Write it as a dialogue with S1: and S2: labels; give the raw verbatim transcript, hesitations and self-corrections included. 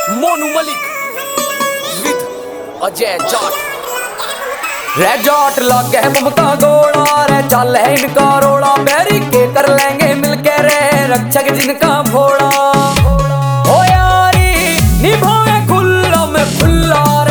S1: Monu Malik with Ajay Jat. रे जाट लागे ममता गोला रे चल है इनका रोड़ा, बैरी के कर लेंगे मिलके रे रक्षक जिनका भोला। ओ यारी निभाए खुल्ला में खुल्ला